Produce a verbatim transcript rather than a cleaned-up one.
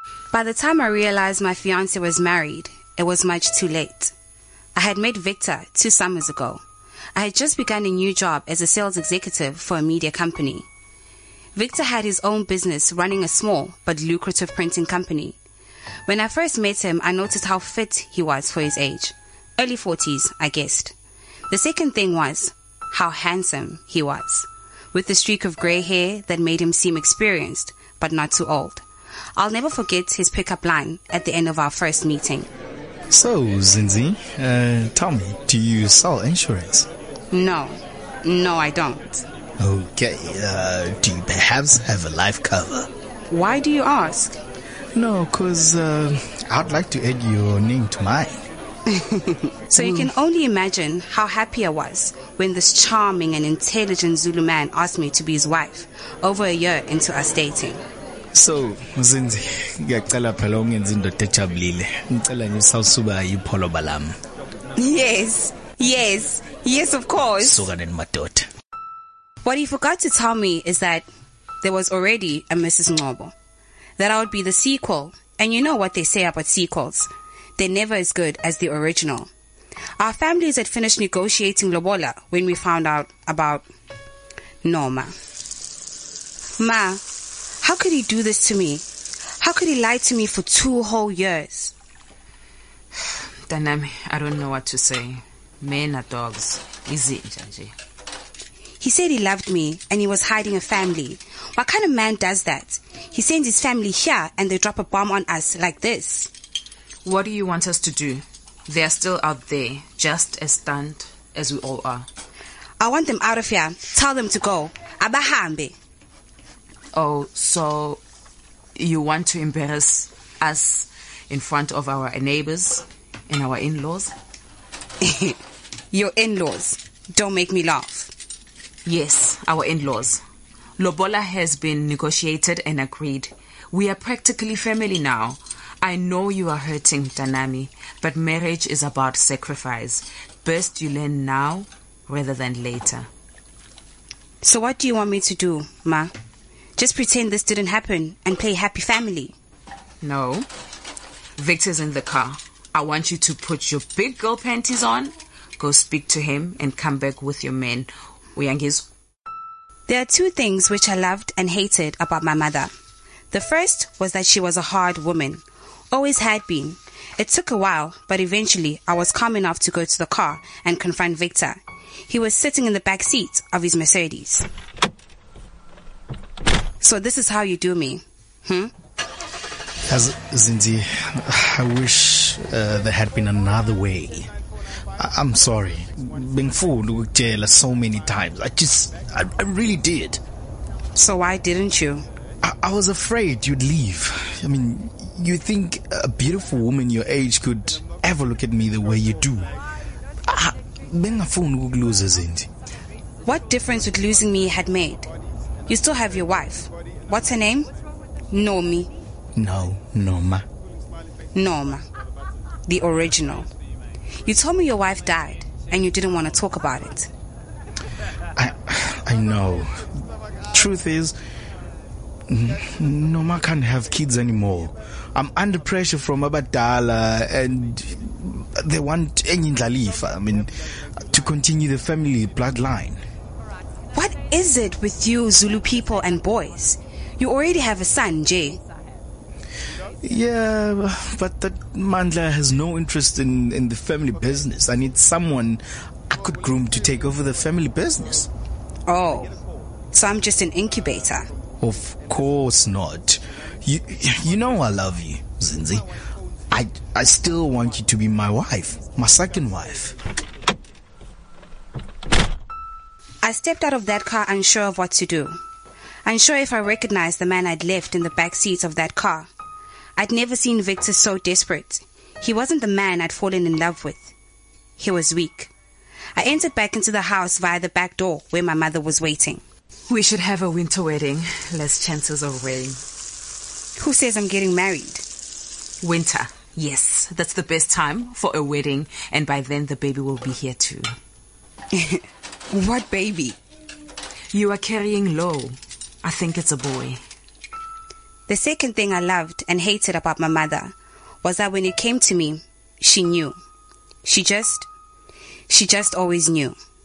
By the time I realized my fiancé was married, it was much too late. I had met Victor two summers ago. I had just begun a new job as a sales executive for a media company. Victor had his own business running a small but lucrative printing company. When I first met him, I noticed how fit he was for his age. Early forties, I guessed. The second thing was how handsome he was, with a streak of grey hair that made him seem experienced, but not too old. I'll never forget his pickup line at the end of our first meeting. So, Zinzi, uh, tell me, do you sell insurance? No. No, I don't. Okay, uh, do you perhaps have a life cover? Why do you ask? No, because uh, I'd like to add your name to mine. So you can only imagine how happy I was when this charming and intelligent Zulu man asked me to be his wife over a year into us dating. So, Zinzi, ngiyacela phela ungenza indoda ejabulile. Ngicela nje sawusuba yipholo balami. Yes, yes, yes, of course. Sukane madoda. What he forgot to tell me is that there was already a Missus Ngobo. That I would be the sequel. And you know what they say about sequels. They're never as good as the original. Our families had finished negotiating lobola when we found out about Norma. Ma, how could he do this to me? How could he lie to me for two whole years? Danami, I don't know what to say. Men are dogs. Easy, Janji. He said he loved me and he was hiding a family. What kind of man does that? He sends his family here and they drop a bomb on us like this. What do you want us to do? They are still out there, just as stunned as we all are. I want them out of here. Tell them to go. Abahambe. Oh, so you want to embarrass us in front of our neighbors and our in-laws? Your in-laws. Don't make me laugh. Yes, our in-laws. Lobola has been negotiated and agreed. We are practically family now. I know you are hurting, Danami, but marriage is about sacrifice. Best you learn now rather than later. So what do you want me to do, Ma? Just pretend this didn't happen and play happy family? No. Victor's in the car. I want you to put your big girl panties on, go speak to him, and come back with your men. Uyangizwa? There are two things which I loved and hated about my mother. The first was that she was a hard woman. Always had been. It took a while, but eventually I was calm enough to go to the car and confront Victor. He was sitting in the back seat of his Mercedes. So this is how you do me, hmm? As Zinzi, I wish uh, there had been another way. I- I'm sorry. Being fooled with jail so many times. I just, I, I really did. So why didn't you? I, I was afraid you'd leave. I mean, you think a beautiful woman your age could ever look at me the way you do? I, being a fool would lose, Zinzi. What difference would losing me had made? You still have your wife. What's her name? Nomi. No, Norma. Norma. The original. You told me your wife died and you didn't want to talk about it. I I know. Truth is, Norma can't have kids anymore. I'm under pressure from Abadala and they want Enyindlalifa, I mean, to continue the family bloodline. What is it with you Zulu people and boys? You already have a son, Jay. Yeah, but that Mandla has no interest in, in the family business. I need someone I could groom to take over the family business. Oh, so I'm just an incubator. Of course not. You you know I love you, Zinzi. I, I still want you to be my wife, my second wife. I stepped out of that car unsure of what to do. Unsure if I recognized the man I'd left in the back seat of that car. I'd never seen Victor so desperate. He wasn't the man I'd fallen in love with. He was weak. I entered back into the house via the back door where my mother was waiting. We should have a winter wedding. Less chances of rain. Who says I'm getting married? Winter. Yes, that's the best time for a wedding. And by then the baby will be here too. What baby? You are carrying low. I think it's a boy. The second thing I loved and hated about my mother was that when it came to me, she knew. She just, she just always knew.